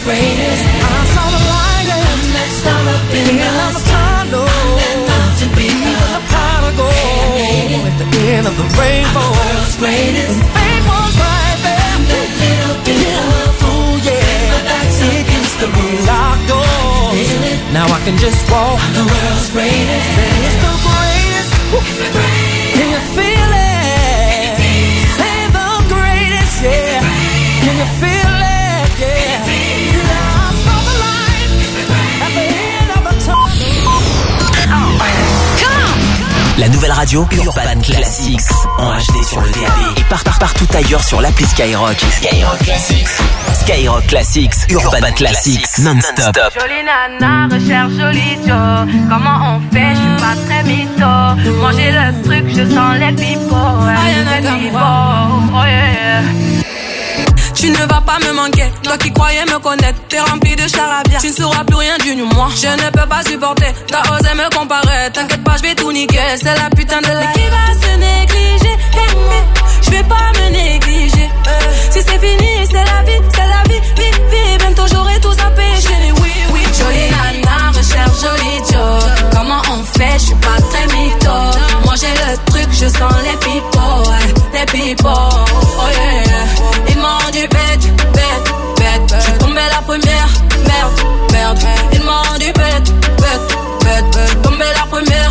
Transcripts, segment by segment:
greatest. I saw the light and that star up in the tunnel. Mountain peak, the pot of gold at the end of the rainbow. The world's greatest. The rainbow's right there. That little bit of fool, yeah. My back's against the locked doors. Now I can just walk. I'm the world's greatest. It's the greatest. It's the greatest. Can you feel it? Say the greatest, yeah. Can you feel it? Yeah. I saw the light at the end of the tunnel. La nouvelle radio Urban Classics en HD sur le DAB et partout ailleurs sur l'appli Skyrock. Skyrock Classics. Skyrock Classics, Urban Classics, non-stop. Jolie nana, recherche joli Joe. Comment on fait, je suis pas très mytho. Manger le truc, je sens les pipots. Les pipots, oh yeah. Tu ne vas pas me manquer, toi qui croyais me connaître. T'es rempli de charabia, tu ne sauras plus rien du moi. Je ne peux pas supporter, t'as osé me comparer. T'inquiète pas, je vais tout niquer, c'est la putain de la. Mais qui va se négliger? Je vais pas me négliger. Si c'est fini, c'est la vie, vie. Bientôt j'aurai tout zappé, chérie, oui. Jolie nana, recherche joli Joe. Comment on fait, je suis pas très mytho. Manger le truc, je sens les pipots, les pipots, oh yeah. Ils m'ont dit bête. Je suis tombé la première, merde. Ils m'ont dit bête. Je suis tombé la première,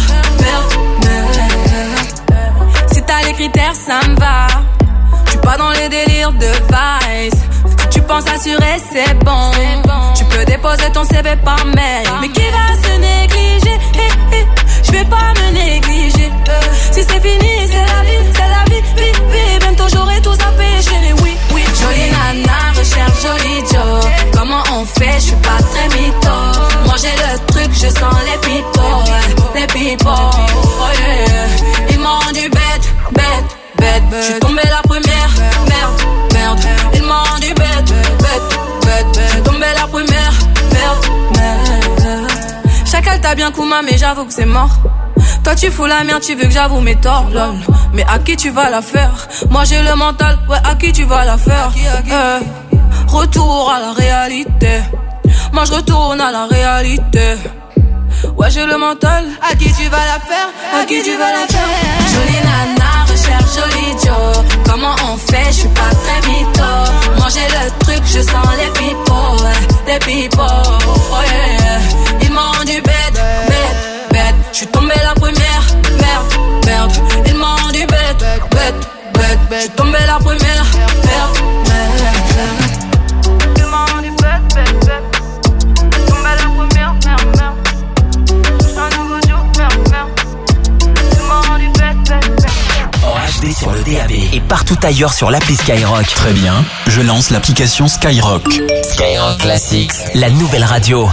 merde. Si t'as les critères, ça me va. Je suis pas dans les délires de Vice. Tu penses assurer, c'est bon. Tu peux déposer ton CV par mail. Mais qui va se négliger? Je vais pas me négliger. Si c'est fini, c'est la vie, vie. Bientôt j'aurai tout zappé, chérie, oui. Jolie nana, recherche joli Joe. Comment on fait, je suis pas très mytho. Manger le truc, je sens les pipots, oh yeah. Ils m'ont dit bête. Je suis tombé la première, merde. Ils m'ont dit bête. Je suis tombé la première, merde. Chacal t'a bien Kouma, mais j'avoue que c'est mort. Toi tu fous la merde, tu veux que j'avoue mes torts, lol. Mais à qui tu vas la faire? Moi j'ai le mental, ouais, à qui tu vas la faire? Retour à la réalité. Moi je retourne à la réalité. Ouais j'ai le mental. À qui tu vas la faire? À qui tu vas la faire? Jolie nana, recherche joli Joe. Comment on fait? Je suis pas très mytho. Manger le truc, je sens les pipots, oh yeah. Ils m'ont dit bête. Je suis tombé la première, merde. Ils m'ont dit bête. Je suis tombé la première, merde. Ils m'ont dit bête. Je suis tombé la première, merde. Je suis un nouveau jour, merde. Ils m'ont dit bête. En HD sur le DAB et partout ailleurs sur l'appli Skyrock. Très bien, je lance l'application Skyrock. Skyrock Classics, la nouvelle radio.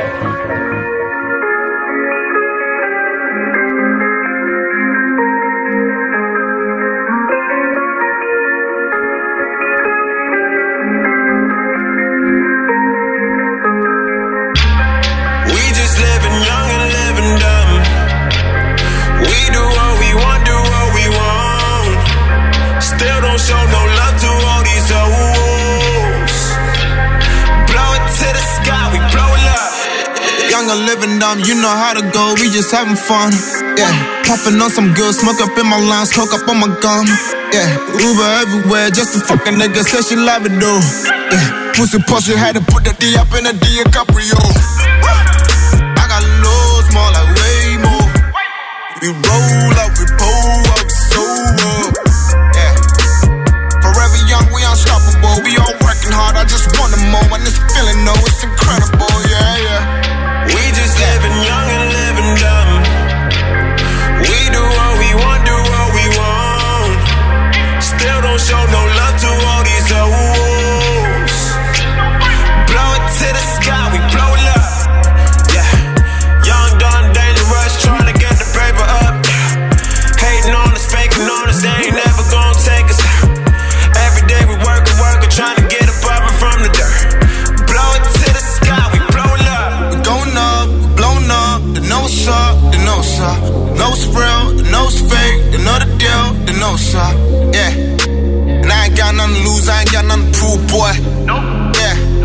Living dumb, you know how to go, we just having fun. Yeah, puffing on some good smoke up in my lungs, coke up on my gum. Yeah, Uber everywhere, just a fucking nigga said she love it though. Yeah, pussy, had to put the D up in a DiCaprio. I got loads more, like way more. We roll up, we pull up, so up. Yeah, forever young, we unstoppable. We all working hard, I just want more, and this feeling, no, it's incredible. Yeah. We just living young and living dumb. We do what we want, do what we want. Still don't show no love to all these hoes. Blow it to the sky, we blow it up. Yeah, young, dumb, dangerous, trying to get the paper up. Hating on us, faking on us, they ain't never gonna take us. Every day we working, trying to get up from the dirt. Blow it to the sky, we blow it up. Blown up, they know what's up, they know what's up. Know what's real, they know what's fake, they know the deal, they know what's up. Yeah, and I ain't got nothing to lose, I ain't got nothing to prove, boy. Yeah, I just do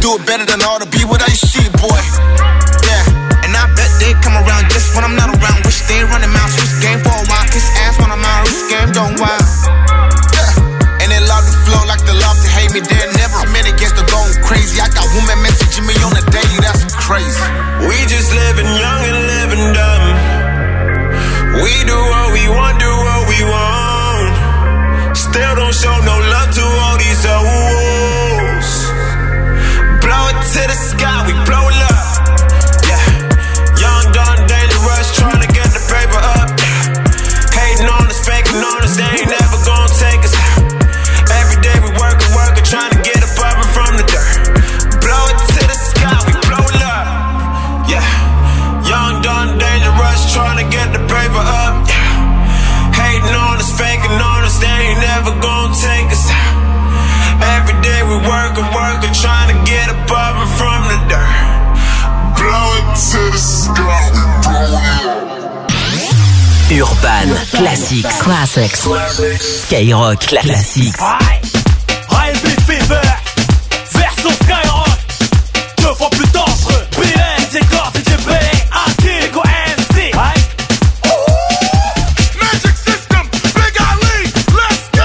do it better than all the be without your shit, boy. Yeah, and I bet they come around just when I'm not around. Wish they running mouths, switch game for a while. Kiss ass when I'm out, this game going wild. Yeah, and they love the flow like they love to hate me. They're never a minute against the going crazy. I got women messaging me on the daily, that's crazy. We just living young and living dumb. We do what we want, do what we want. Still don't show no love to all these hoes. Blow it to the sky, we blow it up. Yeah, young, dumb, dangerous, trying to get the paper up. Hating on us, faking on us, they ain't never gonna take us out. Every day we working, trying to get above and from the dirt. Blow it to the sky, we blow it up. Yeah, young, dumb, dangerous, trying to get the paper up. Yeah. Hating on us, faking on us, they ain't never gonna take us out. Every day we working, trying to get above and from the dirt. Blow it to the sky, we blow it up. Urban Classics. Skyrock Classics. R&B Fever, version Skyrock, 2 fois plus dangereux. BN, J-Corp, DJB, AK, Go MC. Magic System, Big Ali, let's go!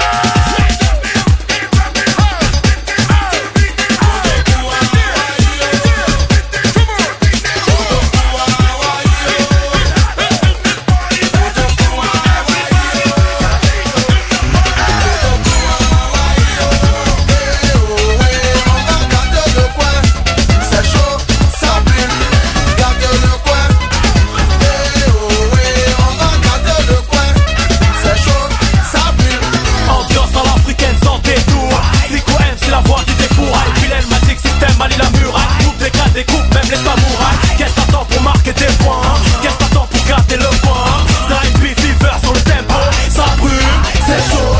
Mali la muraille, coupe des gars, découpe même les samouraïs. Qu'est-ce t'attends pour marquer des points? Qu'est-ce t'attends pour garder le point? R&B Fever sur le tempo, ça brûle, c'est chaud.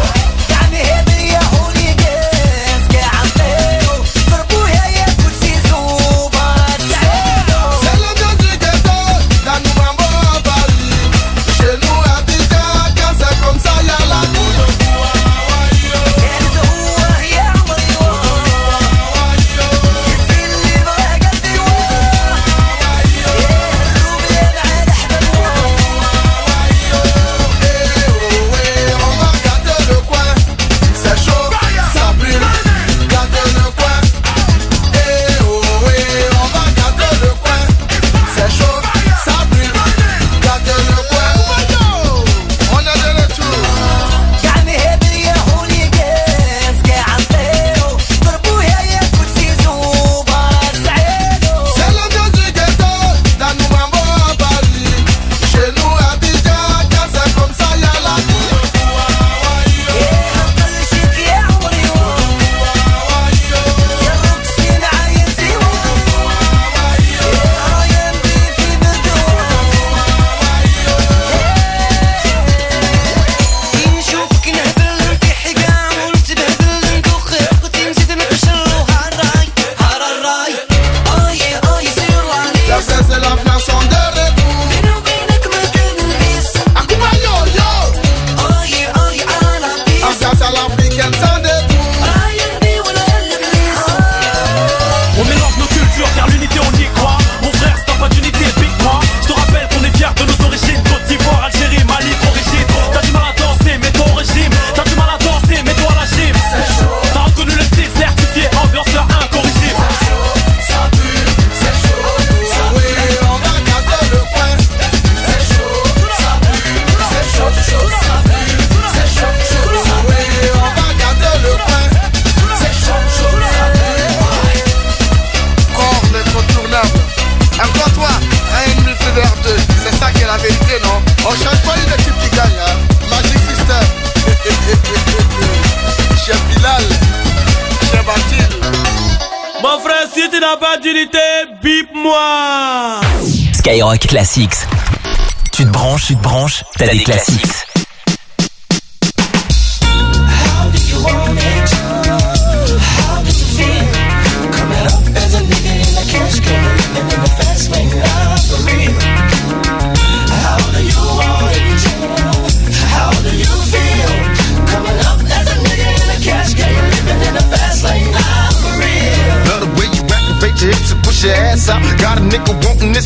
Bip-moi. Skyrock Classics. Tu te branches, t'as des classiques. How did you want it? How did you feel? Coming up as a nigga in a cash can, living in the fast lane, for real. How do you want it? How do you feel? Coming up as a nigga in a cash can, living in the fast lane, for real. Love the way you rapping,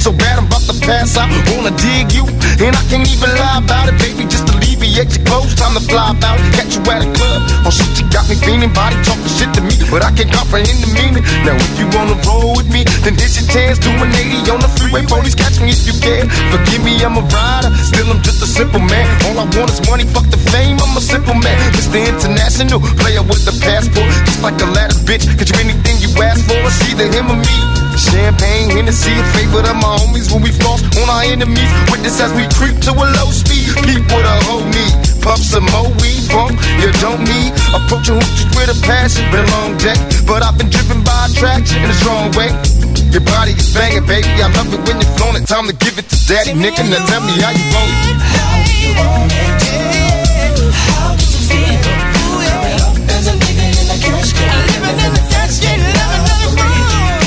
so bad I'm about to pass out. Wanna dig you, and I can't even lie about it, baby. Just alleviate your clothes, time to fly about it. Catch you at a club, oh shit, you got me feeling. Body talking shit to me, but I can't comprehend the meaning. Now if you wanna roll with me, then this your chance. Do an 80 on the freeway, police catch me if you can. Forgive me, I'm a rider, still I'm just a simple man. All I want is money, fuck the fame, I'm a simple man. Mr. International, player with the passport. Just like a ladder, bitch, get you anything you ask for. It's either him or me. Champagne, Hennessy, a favorite of my homies when we floss on our enemies. Witness as we creep to a low speed. Peep with a whole need. Puff some more weed, bump, you don't need. Approaching hoochies with a passion. Been a long day, but I've been driven by attraction in a strong way. Your body is banging, baby. I love it when you're flown it. Time to give it to daddy, nigga. Now tell me how you want it. How you want it? How did you feel? Coming up as a nigga in the cash game. Living in the cash game, living in the morning.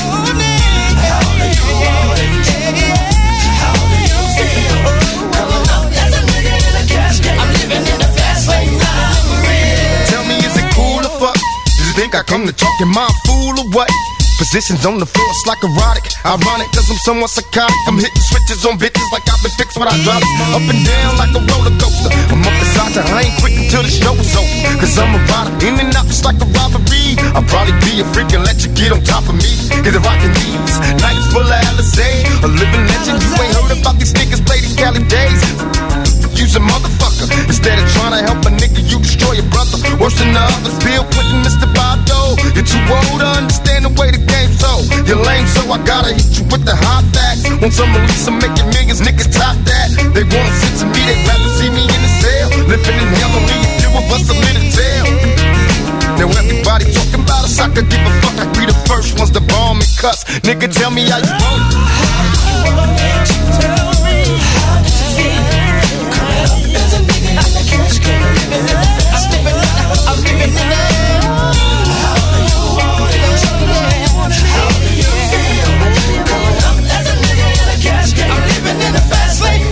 How do you want it? How do you feel? Coming up as a nigga in the cash game. I'm living in the fast lane now, for real. Tell me, is it cool or fuck? Does you think I come to talk? Am I a fool or what? Positions on the floor, it's like erotic. Ironic, cause I'm somewhat psychotic. I'm hitting switches on bitches like I've been fixed with hydraulics. Up and down like a roller coaster. I'm up beside you, I ain't quit until the show is over. Cause I'm a rider, in and out just like a robbery. I'll probably be a freak and let you get on top of me. Get the rockin' these nights full of Alizé. A living legend, you ain't heard about these niggas play these Cali days. Use a motherfucker. Instead of trying to help a nigga, you destroy your brother. Worse than the others, Bill Clinton, Mr. Bob Dole. You're too old to understand the way the game's so. You're lame, so I gotta hit you with the hot facts. Want some release, I'm making millions, niggas top that. They wanna sit to me, they'd rather see me in the cell. Living in hell, only a few of us are in the jail. Now everybody talking about us, I could give a fuck. I be the first ones to bomb and cuss. Nigga, tell me how you want it. How do you want it? Tell me, how did you feel? Coming up as a nigga in the cash game. Living in the fast lane. I'm living in the how do you want it? How do you feel? Coming up as a nigga in the cash game. I'm living in the fast lane.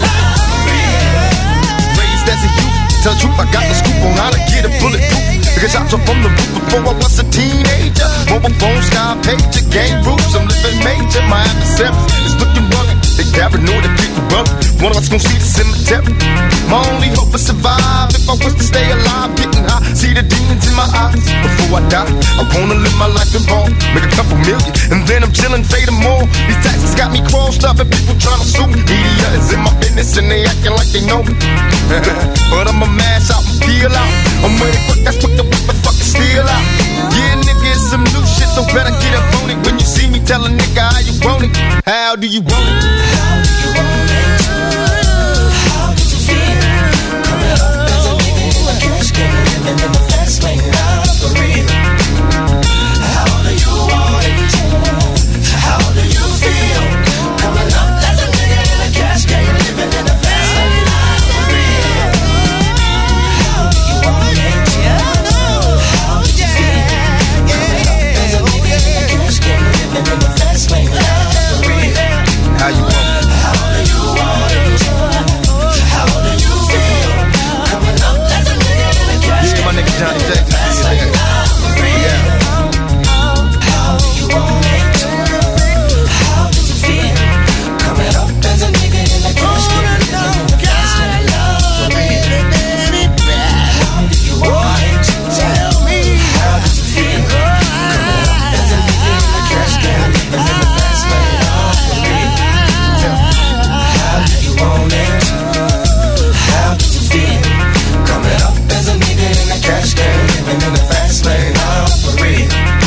Raised as a youth, tell the truth, I got the scoop on how to get a bulletproof. Because I jumped from the roof before I was a teenager. Mobile phone, sky pager, game roofs, I'm living major. My adversaries is looking rugged. They paranoid and people rugged. One of us gon' see the cemetery. My only hope is survive. If I was to stay alive, getting high, see the demons in my eyes. Before I die, I wanna live my life in ball. Make a couple million, and then I'm chillin', fade them all. These taxes got me crossed up and people tryna sue me. Media is in my business and they acting like they know me. But I'ma mash out and peel out. I'm with it quick, that's quick to whip the fucking steel out. Yeah, nigga, it's some new shit, so better get up on it. When you see me, tell a nigga how you want it. How do you want it? How do you want it? How did you feel? Coming up as a nigga in the cash game. Living in the fast lane now, for real. How do you want it? How do you feel? Coming up as a nigga in the cash game. Living in the fast lane now, for real. How do you want it? How did you feel? Coming up as a nigga in the cash game. Living in the fast lane now, for real. How you want it? How do you want it? How do you feel? Coming up as a nigga in the cash game. Yeah, my nigga Johnny J. Yeah. How do you want it? How did you feel? Coming up as a nigga in the cash game. Living in the fast lane now, for real. How do you want it? Tell me. How did you feel? Coming up as a nigga in the cash game. Living in the fast lane now, for real. How do you want it? How did you feel? Coming up as a nigga in the cash game. Living in the fast lane now, for real.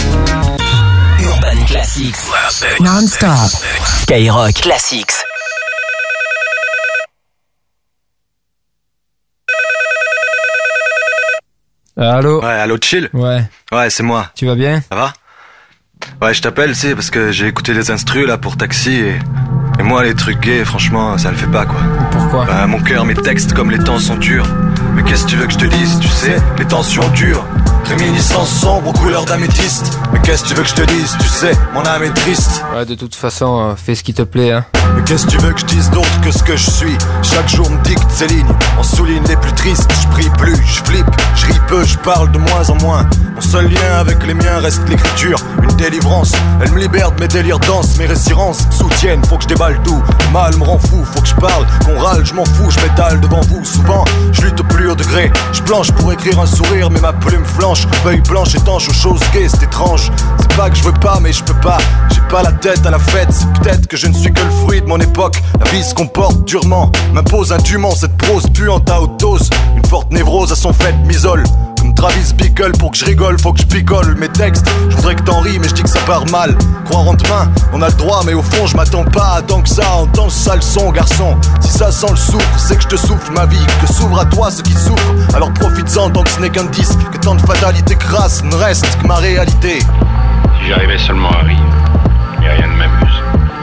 Urban Classics. Non-stop. Skyrock Classics. Allô? Ouais, allô, chill? Ouais. Ouais, c'est moi. Tu vas bien? Ça va? Ouais, je t'appelle, c'est parce que j'ai écouté les instrus là pour Taxi et moi les trucs gays, franchement, ça le fait pas quoi. Pourquoi? Bah, mon cœur, mes textes comme les temps sont durs. Mais qu'est-ce que tu veux que je te dise, tu sais, les tensions durent. Réminiscence sombre aux couleurs d'améthyste. Mais qu'est-ce que tu veux que je te dise, tu sais, mon âme est triste. Ouais, de toute façon, fais ce qui te plaît, hein. Mais qu'est-ce que tu veux que je dise d'autre que ce que je suis? Chaque jour me dicte ces lignes, on souligne les plus tristes. Je prie plus, je flippe, je ris peu, je parle de moins en moins. Mon seul lien avec les miens reste l'écriture. Une une délivrance. Elle me libère de mes délires danse, mes résirances me soutiennent, faut que je déballe tout. Le mal me rend fou, faut que je parle, qu'on râle, je m'en fous, je m'étale devant vous. Souvent, je lutte au plus haut degré, je planche pour écrire un sourire, mais ma plume flanche. Feuille blanche étanche aux choses gays, c'est étrange. C'est pas que je veux pas, mais je peux pas. J'ai pas la tête à la fête, c'est peut-être que je ne suis que le fruit de mon époque. La vie se comporte durement, m'impose indûment cette prose puante à haute dose. Une forte névrose à son fait m'isole. Comme Travis Bickle, pour que je rigole, faut que je picole mes textes. Je voudrais que t'en ris, mais je dis que ça part mal. Croire en demain, on a le droit, mais au fond, je m'attends pas à tant que ça. Entends ce sale son, garçon. Si ça sent le soufre, c'est que je te souffle ma vie. Que s'ouvre à toi ceux qui souffrent. Alors profites-en tant que ce n'est qu'un disque. Que tant de fatalité crasse ne reste que ma réalité. Si j'arrivais seulement à rire, mais rien ne m'amuse.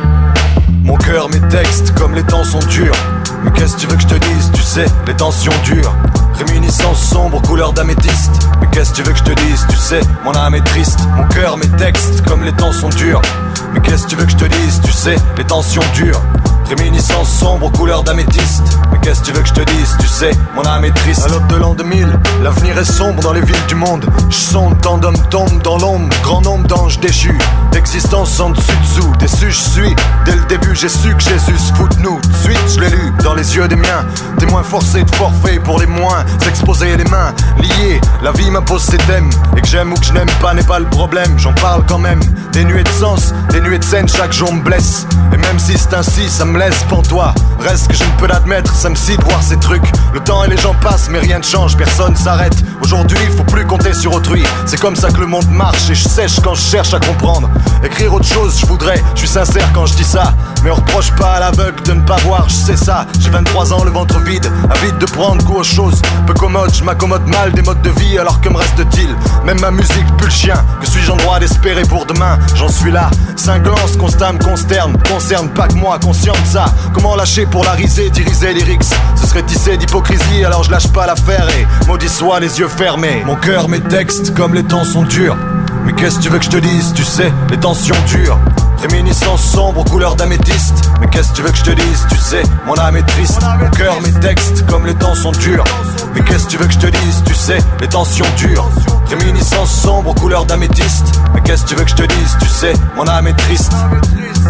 Mon cœur, mes textes, comme les temps sont durs. Mais qu'est-ce que tu veux que je te dise, tu sais, les tensions durent. Réminiscence sombre, couleur d'améthyste. Mais qu'est-ce que tu veux que je te dise, tu sais, mon âme est triste. Mon cœur, mes textes, comme les temps sont durs. Mais qu'est-ce que tu veux que je te dise, tu sais, les tensions durent. Réminiscence sombre, couleur d'améthyste. Mais qu'est-ce que tu veux que je te dise, tu sais, mon âme est triste. À l'aube de l'an 2000, l'avenir est sombre dans les villes du monde. Je sonde, tant d'hommes tombent dans l'ombre. Grand nombre d'anges déchus, d'existence en dessus-dessous. Déçu je suis, dès le début j'ai su que Jésus se fout de nous. De suite je l'ai lu dans les yeux des miens. Témoin forcé de forfait pour les moins. S'exposer les mains liées, la vie m'impose ses thèmes. Et que j'aime ou que je n'aime pas n'est pas le problème. J'en parle quand même, des nuées de sens, des nuées de scène, chaque jour me blesse. Et même si c'est ainsi, ça me laisse pantois. Reste que je ne peux l'admettre, ça me scie de voir ces trucs. Le temps et les gens passent mais rien ne change, personne s'arrête. Aujourd'hui faut plus compter sur autrui. C'est comme ça que le monde marche et je sèche quand je cherche à comprendre. Écrire autre chose je voudrais, je suis sincère quand je dis ça. Mais on reproche pas à l'aveugle de ne pas voir, je sais ça. J'ai 23 ans, le ventre vide, avide de prendre goût aux choses. Peu commode, je m'accommode mal des modes de vie. Alors que me reste-t-il? Même ma musique pue le chien. Que suis-je en droit d'espérer pour demain? J'en suis là, cinglant, ce constat me consterne. Concerne pas que moi, conscient de ça. Comment lâcher pour la riser, diriger lyrics? Ce serait tissé d'hypocrisie, alors je lâche pas l'affaire. Et maudit soit les yeux fermés. Mon cœur, mes textes, comme les temps sont durs. Mais qu'est-ce que tu veux que je te dise, tu sais, les tensions durent. Réminiscence sombre, couleur d'améthyste. Mais qu'est-ce que tu veux que je te dise, tu sais, mon âme est triste. Mon cœur, mes textes, comme les temps sont durs. Mais qu'est-ce que tu veux que je te dise, tu sais, les tensions durent. Réminiscence sombre, couleur d'améthyste. Mais qu'est-ce que tu veux que je te dise, tu sais, mon âme est triste. Mon âme est triste.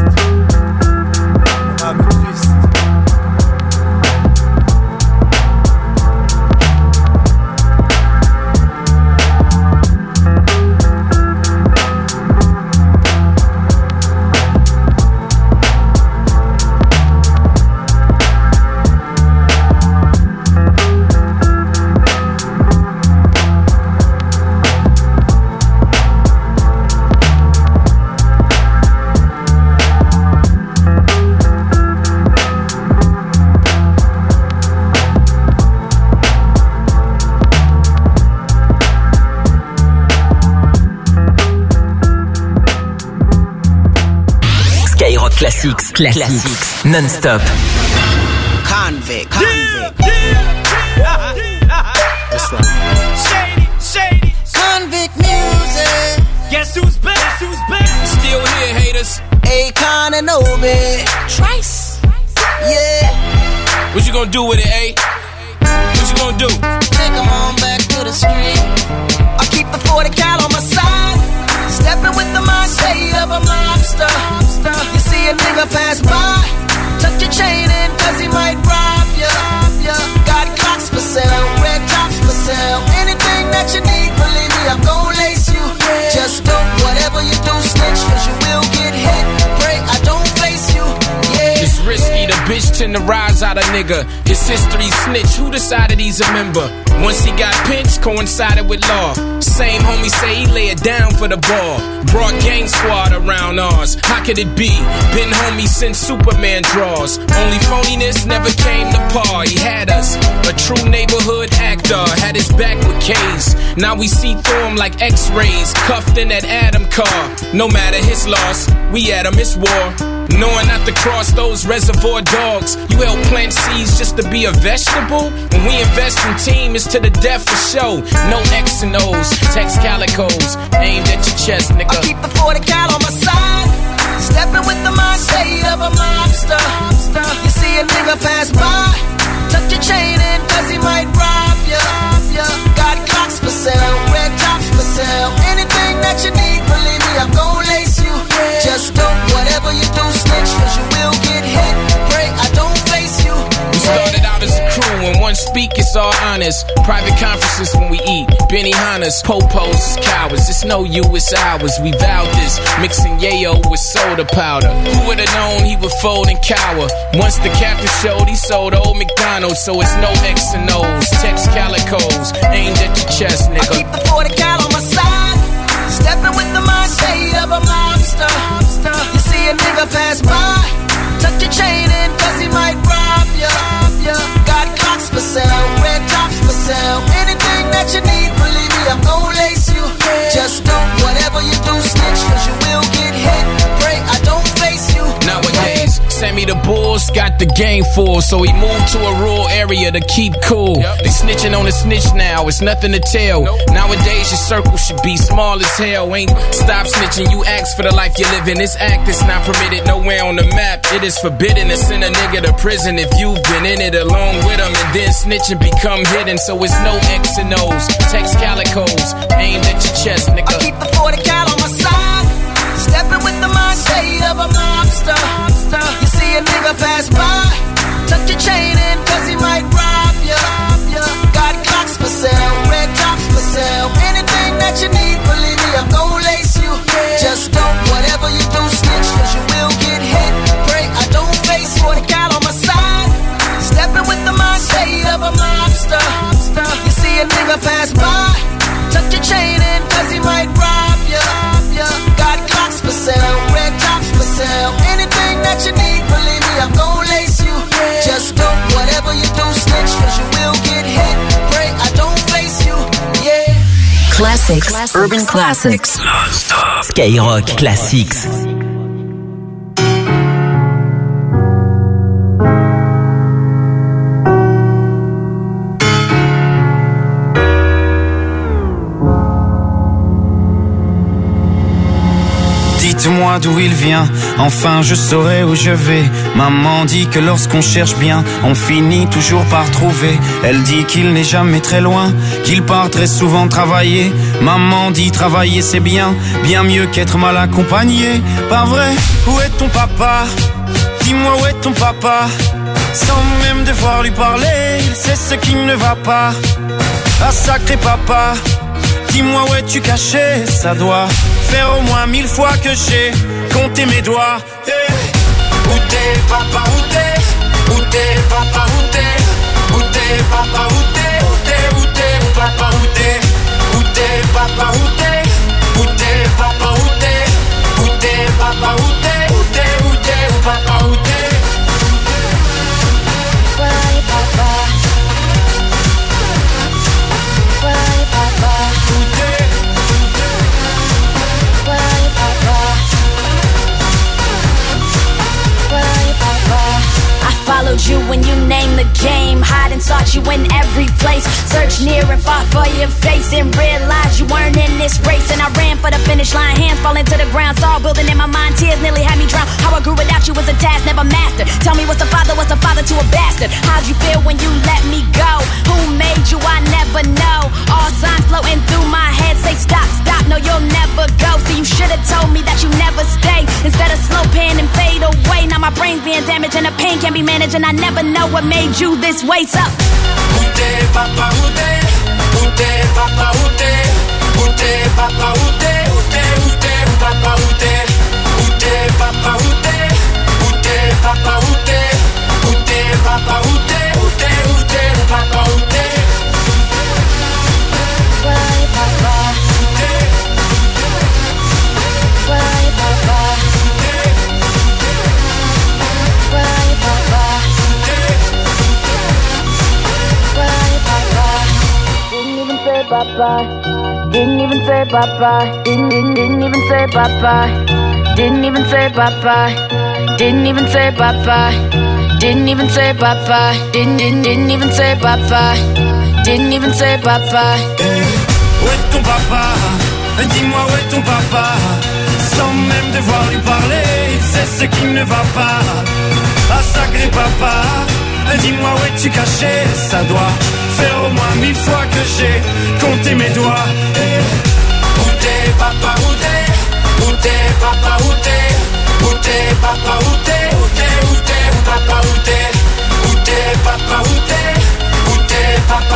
Classics, non-stop. Convict. That's right. Shady. Convict music. Guess who's back? Still here, haters. Akon and Obi. Trice. Yeah. What you gonna do with it, A? What you gonna do? Take 'em on back to the street. I keep the 40 cal on my side. Stepping with the mindset of a mobster. You see a nigga pass by, tuck your chain in cause he might rob ya. Got clocks for sale, red tops for sale. Anything that you need, believe me, I'm gon' lace you. Just don't, whatever you do, snitch, cause you will get hit. Pray I don't face you, yeah. It's risky, the bitch tend to rise out a nigga. It's history snitch, who decided he's a member? Once he got pinched, coincided with law. Same homie say he lay it down for the ball. Brought gang squad around ours. How could it be? Been homie since Superman draws. Only phoniness never came to par. He had us, a true neighborhood actor. Had his back with K's. Now we see through him like X-rays. Cuffed in that Adam car. No matter his loss, we at him, it's war. Knowing not to cross those reservoir dogs. You help plant seeds just to be a vegetable? When we invest in team, it's to the death for show. No X and O's, text calicos, aimed at your chest, nigga. I keep the 40 cal on my side. Stepping with the mindset of a mobster. You see a nigga pass by, tuck your chain in cause he might rob ya. Got clocks for sale, red tops for sale. Anything that you need, believe me, I'm going us all honest. Private conferences when we eat. Benny Hanna's, popos is cowards. It's no you, it's ours. We vowed this, mixing yayo with soda powder. Who would've known he would fold and cower? Once the captain showed, he sold old McDonald's, so it's no X and O's. Text calicos, aimed at your chest, nigga. I keep the 40 cal on my side, stepping with the mindset of a mobster. You see a nigga pass by, tuck your chain in, cause he might rob ya. Got clocks for sale, red tops for sale. Anything that you need, believe me, I'm gon' lace you. Just don't, whatever you do, snitch, cause you will get hit. Pray I don't face you. Nowadays, Sammy the Bulls got the game full, so he moved to a rural area to keep cool. They snitching on a snitch now, it's nothing to tell. Nowadays your circle should be small as hell. Ain't stop snitching, you ask for the life you live in. This act is not permitted nowhere on the map. It is forbidden to send a nigga to prison if you've been in it along with him, and then snitching become hidden, so it's no X and O's. Text calicos, aimed at your chest, nigga. I keep the 40 cal on my side, stepping with the mindset of a mobster. You see a nigga pass by, tuck your chain in, cause he might rob ya. Got clocks for sale, red tops for sale. Anything that you need, believe me, I'm gon' lace you. Just don't, whatever you do, snitch, cause you will get hit. Pray I don't face 40 cal on my side, stepping with the mindset of a mobster. You see a nigga pass by, tuck your chain in, cause he might rob ya. Got clocks for sale, red tops for sale. Anything that you need, believe me, I'm gon' lace you. Just don't, whatever you do, snitch, cause you will get hit. Pray I don't face you, yeah. Classics, urban classics. Skyrock Classics. Dites-moi d'où il vient, enfin je saurai où je vais. Maman dit que lorsqu'on cherche bien, on finit toujours par trouver. Elle dit qu'il n'est jamais très loin, qu'il part très souvent travailler. Maman dit travailler c'est bien, bien mieux qu'être mal accompagné. Pas vrai? Où est ton papa? Dis-moi où est ton papa? Sans même devoir lui parler, il sait ce qui ne va pas. Ah sacré papa, dis-moi où es-tu caché? Ça doit faire au moins 1000 fois que j'ai compté mes doigts. Hey. Où t'es papa, où t'es? Où t'es papa, où t'es? Où t'es papa, où t'es? Où t'es, où t'es, où papa, où t'es? Où t'es papa, où t'es? Où t'es papa, où t'es? Où t'es papa, où t'es? Où t'es, où t'es, où papa, où t'es? Ouais papa, ouais papa, où t'es? I followed you when you named the game, hide and sought you in every place, searched near and fought for your face, and realized you weren't in this race, and I ran for the finish line, hands falling to the ground, saw building in my mind, tears nearly had me drown. How I grew without you was a task never mastered. Tell me what's a father to a bastard? How'd you feel when you let me go? Who made you? I never know. All signs floating through my head say stop, stop, no you'll never go. See you should've told me that you never stay, instead of slow pan and fade away. Now my brain's being damaged and the pain can't be managed, and I never know what made you this way. So où t'es papa, où t'es? Où t'es papa, où t'es? Où t'es papa, où t'es? Où t'es, où t'es, où papa, où t'es? Où t'es papa, où t'es? Où t'es papa, où t'es? Où t'es papa, où t'es? Où t'es, où t'es, où papa, où t'es? Ouais papa, où t'es? Ouais papa, où t'es? Ouais papa, où t'es? Ouais papa. Didn't even say bye-bye. Didn't even say bye-bye. Didn't even say bye-bye. Didn't even say bye-bye. Didn't even say bye-bye. Didn't even say bye-bye. Didn't even say bye-bye. Didn't even say bye-bye. Où est ton papa? Dis-moi où est ton papa? Sans même devoir lui parler, il sait ce qui ne va pas. Ah sacré papa, dis-moi où es-tu caché? Ça doit faire au moins 1000 fois que j'ai compté mes doigts. Où t'es papa, où t'es? Où t'es papa, où t'es? Où t'es papa, où t'es? Où t'es, où t'es, où papa, où t'es? Où t'es papa, où t'es? Où t'es papa,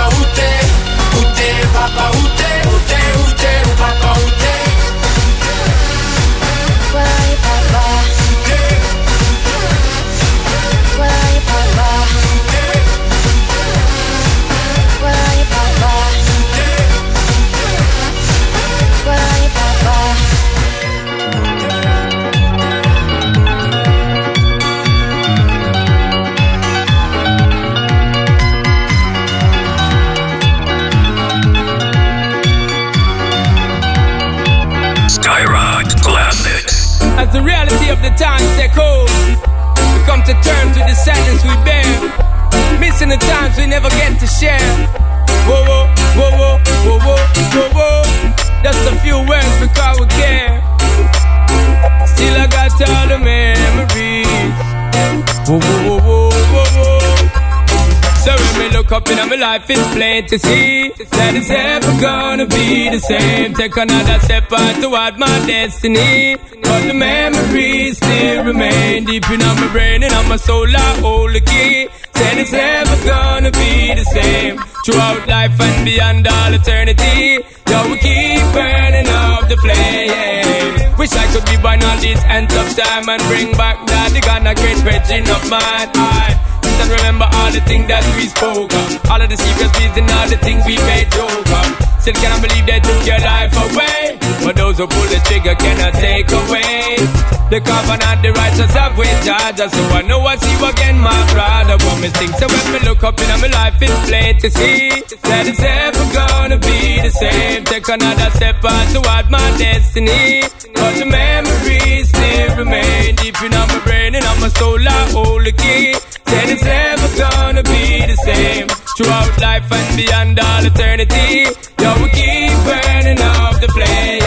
the sadness we bear, missing the times we never get to share. Whoa, whoa, whoa, whoa, whoa, whoa, whoa, whoa. Just a few words because we care. Still I got all the memories. Whoa, whoa, whoa, whoa, whoa. So when me look up in my life, it's plain to see that it's never gonna be the same. Take another step on toward my destiny, but the memories still remain deep in my brain and on my soul. I hold the key. Said it's never gonna be the same throughout life and beyond all eternity. Yo, we keep burning up the flame. Wish I could rewind all these ends of time and bring back that the Ghana great virgin of mine. And remember all the things that we spoke of, all of the secrets and all the things we made joke of. Still can't believe they took your life away, but those who pull the trigger cannot take away the covenant, the righteous have with Jah. So I know I see you again, my brother. What me think? So when me look up in my life, it's plain to see that it's never gonna be the same. Take another step on toward my destiny, but the memories still remain deep in my brain and on my soul. I hold the key. Said it's never gonna be the same throughout life and beyond all eternity. Yo, we keep burning up the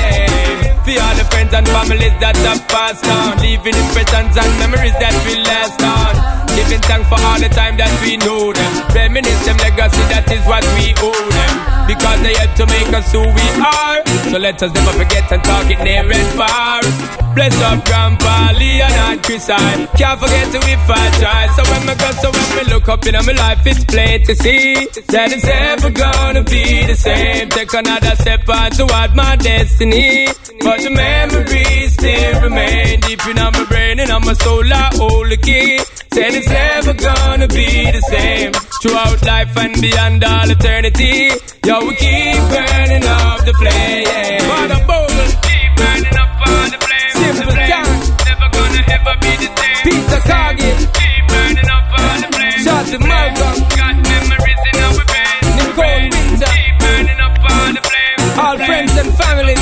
flame. For all the friends and families that have passed on, leaving impressions and memories that will last on. Giving thanks for all the time that we know them. Reminisce them legacy, that is what we owe them. Because they had to make us who we are. So let us never forget and talk it near and far. Bless up Grandpa, Leon and Chris, I can't forget to if I try. So when me look up in my life, it's plain to see that it's never gonna be the same. Take another step on toward my destiny, but the memories still remain deep in my brain and on my soul. I hold the key. Said it's never gonna be the same throughout life and beyond all eternity. Yo, we keep burning up the flame. For the bowl, keep burning up on the flame. Simple time, never gonna ever be the same. Peter Cargill, keep burning up on the flame. Shotty Malcolm, got memories in our brain. Nicole Winter, keep burning up on the flame. All friends and families,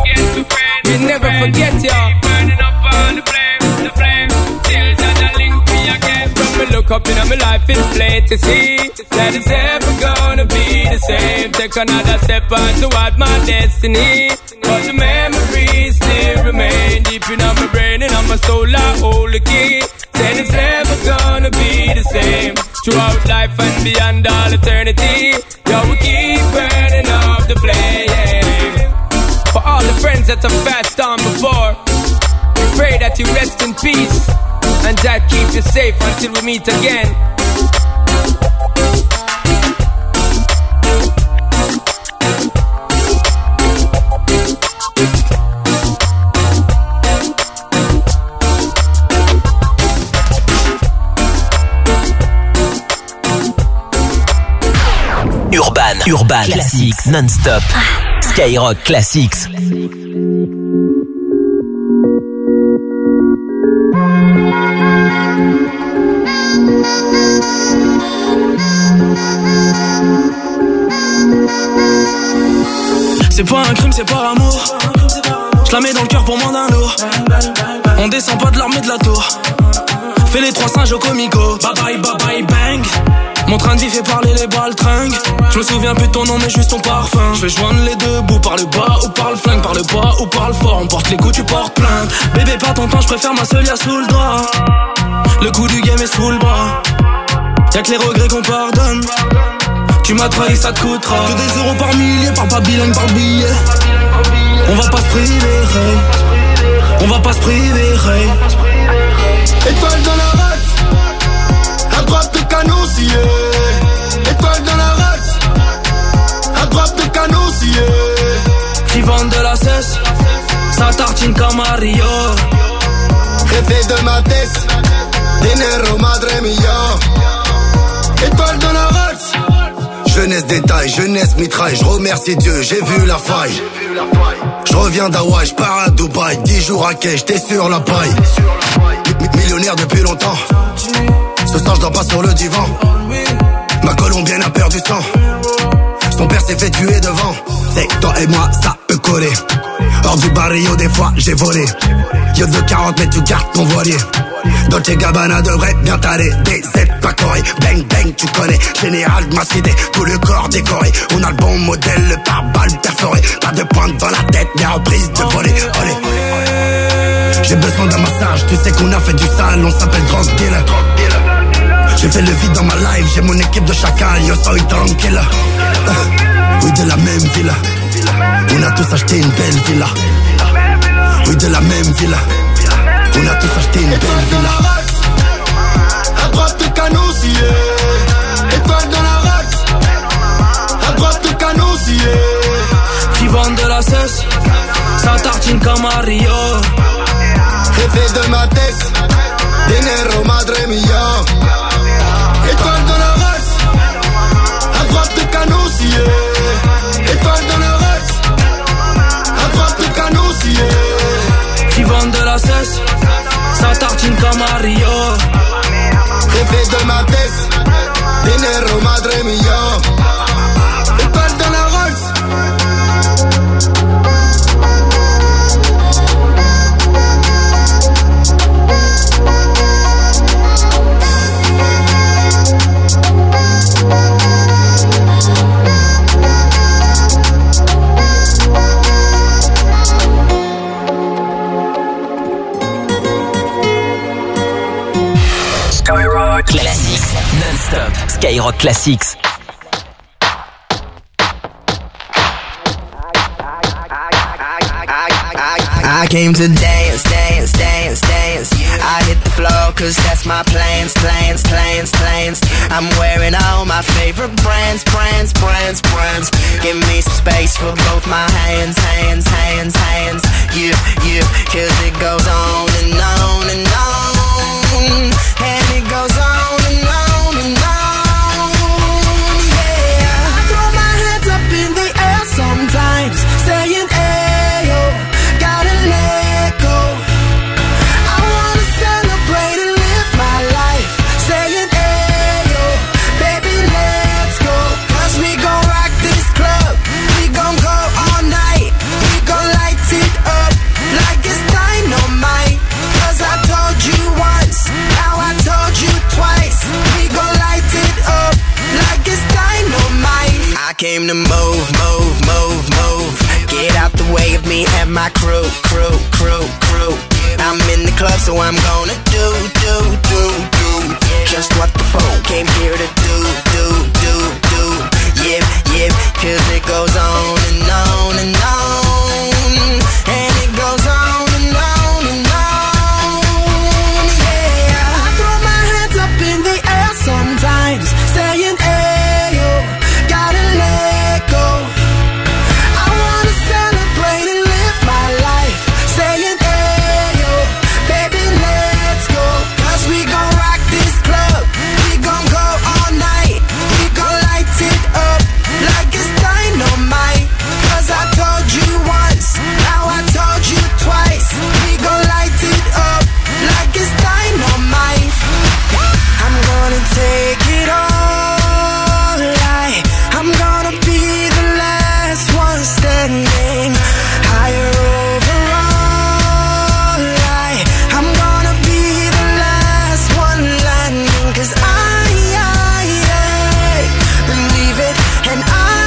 we never forget y'all. Keep burning up on the flame, the flame. Till that link me again. From me look up in my life, it's plain to see that it's never gonna be the same. Take another step on toward my destiny, but the memories still remain deep in my brain and on my soul. I hold the key. Said it's never gonna be the same throughout life and beyond all eternity. Yo, we keep burning up the flame. For all the friends that have passed on before, we pray that you rest in peace and that keep you safe until we meet again. Urban Classics non-stop. Skyrock Classics. C'est pas un crime, c'est par amour. Je la mets dans le cœur pour moins d'un lourd. On descend pas de l'armée de la tour. Fais les trois singes au comico. Bye bye bang. Mon train de vie fait parler les baltringues. Je me souviens plus de ton nom mais juste ton parfum. Je vais joindre les deux bouts par le bas ou par le flingue. Par le bas ou par le fort. On porte les coups, tu portes plainte. Bébé pas ton temps, je préfère ma seule, y'a sous le doigt. Le coup du game est sous le bras. Y'a que les regrets qu'on pardonne. Tu m'as trahi, ça te coûtera. Que des euros par millier, par pas bilingue, par billet. On va pas se priver, hey. On va pas se priver, hey. Étoile dans la race, à droite de canot scié. Étoile dans la race, à droite de canot scié. Qui vendent de la cesse, ça tartine comme à Rio. Jefe de ma tête, dinero madre mia. Étoile dans la race. Jeunesse détail, jeunesse mitraille, je remercie Dieu, j'ai vu la faille. Je reviens d'Hawaï, je pars à Dubaï, 10 jours à quai, j'étais sur la paille. Millionnaire depuis longtemps, ce soir je dors pas sur le divan. Ma colombienne a perdu sang, son père s'est fait tuer devant. C'est toi et moi, ça peut coller. Hors du barrio, des fois j'ai volé. Yo de 40 mais tu gardes ton voilier. Dolce Gabbana devrait bien t'aller. Des aides pas corées, bang bang tu connais. Général de ma cité, tout le corps décoré. On a le bon modèle, le pare-balles perforé. Pas de pointe dans la tête, mais reprise de voler. J'ai besoin d'un massage, tu sais qu'on a fait du sale. On s'appelle drug dealer. J'ai fait le vide dans ma life, j'ai mon équipe de chacal. Yo soy tranquille. Oui, de la même villa. On a tous acheté une belle villa. Oui, de la même villa. On a tous acheté une belle villa. À droite de Canossier. Étoile dans la race. À droite de Canossier. Qui vendent de la cesse, ça tartine comme à Rio. Jefe de ma tête, dinero madre mia. Étoile dans la race. À droite de Canossier. Étoile dans la race. À droite de Canossier. Qui vendent de la cesse, ça tartine comme à Rio. Jefe de ma tête, dinero madre mia. Étoile dans la race. Skyrock Classics non-stop. Skyrock Classics. I came to dance, dance, dance, dance. I hit the floor cause that's my plans, plans, plans, plans. I'm wearing all my favorite brands, brands, brands, brands. Give me some space for both my hands, hands, hands, hands. You, cause it goes on and on and on. And it goes on and on and on. Yeah, I throw my hands up in the air sometimes, saying ayo, gotta let go. I wanna celebrate and live my life, saying ayo, baby let's go. Cause we gon' rock this club, we gon' go all night. We gon' light it up like it's dynamite. Cause I told you once, now I told you twice. We gon' light it up like it's dynamite. I came to move, move, move, move. Get out the way of me and my crew, crew, crew, crew. I'm in the club, so I'm gonna do just what the folk came here to do. Yep, yep, cause it goes on and on and on. And it goes on and on and on. Yeah, I throw my hands up in the air sometimes, saying ayo, gotta let go. I wanna celebrate and live my life, saying ayo, baby let's go. Cause we gon' rock this club, we gon' go all night. We gon' light it up like it's dynamite. Cause I told you once, now I told you twice. We gon' light it up like it's dynamite. I'm gonna take it all, I'm gonna be the last one standing. Higher overall, I'm gonna be the last one landing. Cause I believe it, and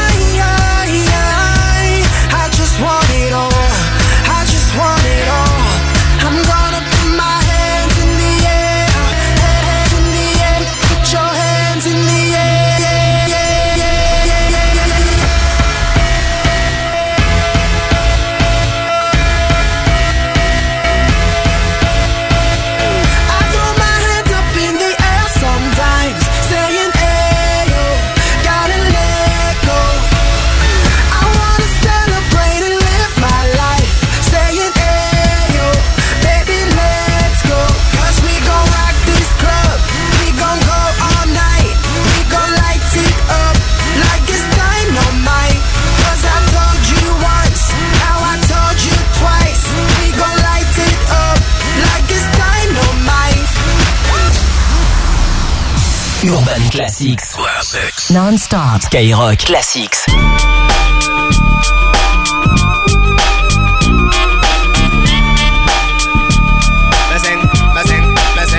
I just want it all. I just want it all. I'm gonna put my hands in the air, hands in the air. Put your hands in the air. I throw my hands up in the air sometimes, saying ayo, gotta let go. I wanna celebrate and live my life, saying ayo, baby let's go. Cause we gon' rock this club, we gon' go all night. We gon' light it up like it's dynamite. Cause I told you once, now I told you twice. We gon' light it up like it's dynamite. Urban Classics. Non-stop. Skyrock Classics. Listen,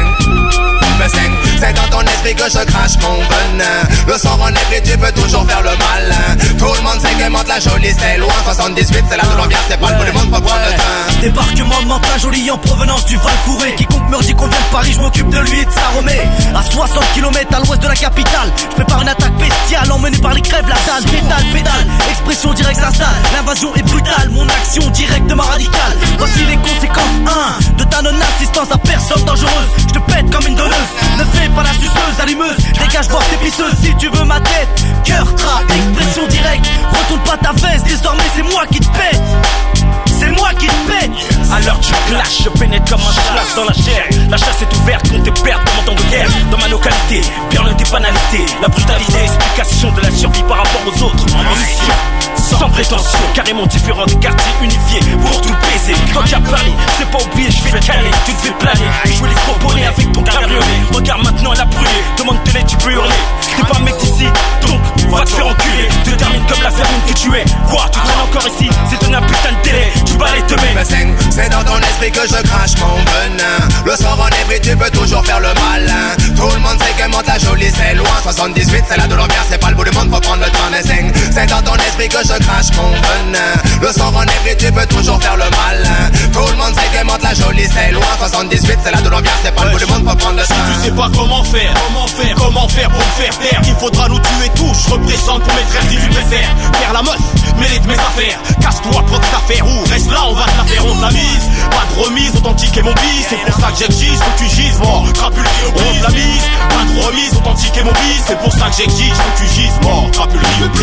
esprit que je crache mon venin. Le soir en effet tu peux toujours faire le malin. Tout le monde sait que Mantes-la Jolie c'est loin. 78 c'est là de l'ambiance, c'est pas le bout du monde pour prendre le train. Débarquement de Mantes-la Jolie en provenance du Val-Fouré. Quiconque me dit qu'on vient de Paris, je m'occupe de lui et de sa Romée. À 60 km à l'ouest de la capitale, je prépare une attaque bestiale emmenée par les crèves, la dalle, pédale, expression directe s'installe. L'invasion est brutale, mon action directement radicale. Voici les conséquences. 1. De ta non-assistance à personne dangereuse. Je te pète comme une donneuse. Ne fais pas la suceuse, allumeuse. Dégage voir tes pisseuses si tu veux ma tête. Cœur, craque, expression directe. Retourne pas ta veste, désormais c'est moi qui te pète. C'est moi qui te pète. Alors tu clashes, je pénètre comme un chlasse dans la chair. La chasse est ouverte, compte tes pertes dans mon temps de guerre. Dans ma localité, perle des banalités. La brutalité, explication de la survie par rapport aux autres. En mission, sans prétention, carrément différent des quartiers unifiés. Pour tout baiser, toi qui as parlé, c'est pas oublié, je vais caler. Tu te fais planer, je les croponner avec ton cabriolet. Regarde maintenant, elle a brûlé, demande de l'aide, tu peux hurler. T'es pas un mec d'ici, donc va te faire enculer. Te termine comme la vermine que tu es. Quoi, tu traînes encore ici, c'est un putain de télé. Tu balais te mets. C'est dans ton esprit que je crache mon venin. Le soir en effet tu peux toujours faire le malin. Tout le monde sait que Mantes-la Jolie c'est loin. 78 c'est là de l'ambiance, c'est pas le bout du monde pour prendre le train. C'est dans ton esprit que je crache mon venin. Le soir en effet tu peux toujours faire le malin. Tout le monde sait que Mantes-la Jolie c'est loin. 78 c'est là de l'ambiance, c'est pas le bout du monde pour prendre le train. Si tu sais pas comment faire pour me faire taire, il faudra nous tuer tous. Je représente pour mes frères si tu préfères. Faire la meuf, mêler de mes affaires. Casse-toi, prends tes affaires ou reste là, on va te la faire, on te la mise. Pas de remise, authentique et mon bis. C'est pour ça que j'exige que tu gises, mort, crapule, on te la mise. Pas de remise, authentique et mon bis. C'est pour ça que j'exige que tu gises, mort, crapule,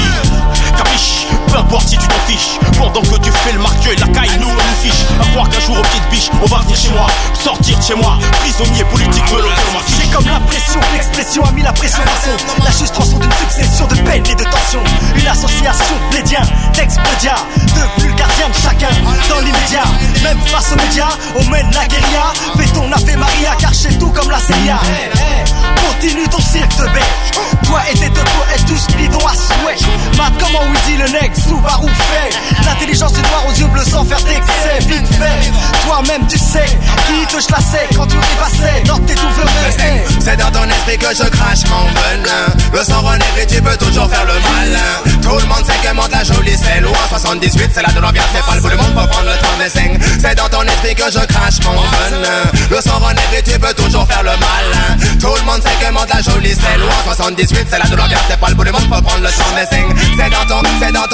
capiche, peu importe si tu t'en fiches. Pendant que tu fais le marqueur, la caille, nous on nous fiche. À croire qu'un jour au pied de biche, on va venir chez moi, sortir de chez moi. Prisonnier politique, me l'autre. J'ai comme l'impression que l'expression a mis la pression dans son. La juste rançon d'une succession de peines et de tensions. Une association plédien, d'expédia, de vulgarien de chacun dans l'immédiat. Même face aux médias, on mène la guérilla. Fais ton Ave Maria, car chez tout comme la CIA. Continue ton cirque de bête. Toi et tes deux poètes tous bidons à souhait. Mat comment oui dit le nec, Subaru fait. L'intelligence est noire aux yeux bleus sans faire d'excès. Vite fait, toi-même tu sais qui te chlassait quand tu dépassais dans tes douves. C'est dans ton esprit que je crache mon venin. Le soir en effet tu peux toujours faire le malin. Tout le monde sait que Mantes-la Jolie c'est loin. 78 c'est là de l'ambiance, c'est pas le bout du monde pour prendre le train. C'est dans ton esprit que je crache mon venin. Le soir en effet tu peux toujours faire le malin. Tout le monde sait que Mantes-la Jolie c'est loin. 78 c'est là de l'ambiance, c'est pas le bout du monde pour prendre le train. C'est dans ton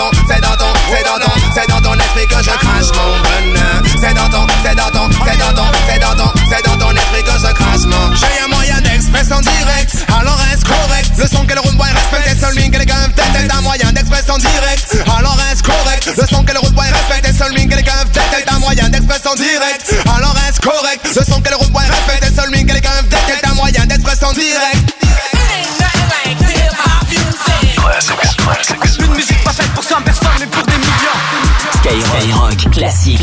esprit que je crache mon venin. C'est dans ton esprit que je crache mon. J'ai un moyen d'expression directe, alors reste correct. Le son qu'elle roule, boy, respecte seul ligne, qu'elle gagne tête, elle a un moyen d'expression directe, alors reste correct. Le son qu'elle roule, boy, respecte seul ligne, qu'elle gagne tête, elle a un moyen d'expression directe, alors reste correct. Le son qu'elle roule, boy, respecte seul ligne, qu'elle gagne tête, elle a un moyen d'expression directe. Une musique pas faite pour 100 personnes mais pour des millions. Skyrock classique.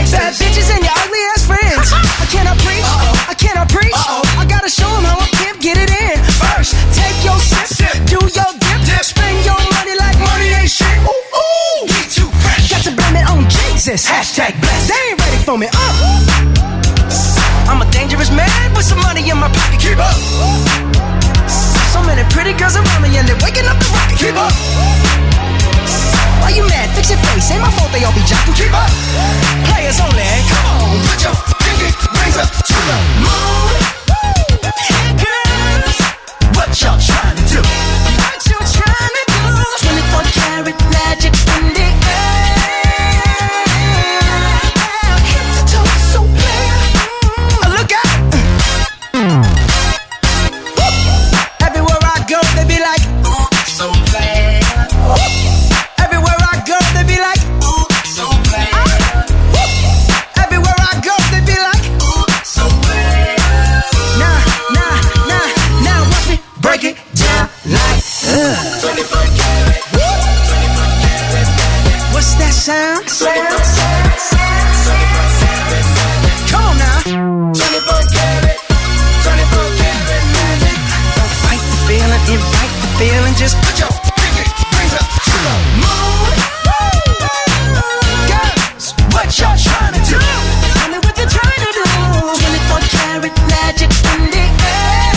Bad bitches and your ugly ass friends. I cannot preach, I cannot preach. I gotta show them how a pimp get it in. First, take your sip, do your dip, spend your money like money ain't shit. Ooh, ooh, we too fresh. Got to blame it on Jesus. Hashtag blessed. They ain't ready for me. I'm a dangerous man with some money in my pocket. Keep up. So many pretty girls around me and they're waking up the rocket. Keep up. Why you mad? Fix your face. Ain't my fault they all be jocking. Keep up. Players only. Come on, put your pinky rings up to the moon. Hey girls, what y'all trying to do? What you trying to do? 24 karat magic in the air. Head to toe, so clear. Look out. Everywhere I go, they be like, ooh, so clear. Everywhere I go, they be like, ooh, so clear. Everywhere I go, they be like, ooh, so clear. Now, watch me break it down like 24 karat. What's that sound? Come on now. 24 karat, 24 karat magic. Don't fight the feeling, invite the feeling. Just put your pinky rings up to the moon. Girls, what y'all trying to do? Tell me what you're trying to do. 24 karat magic in the air.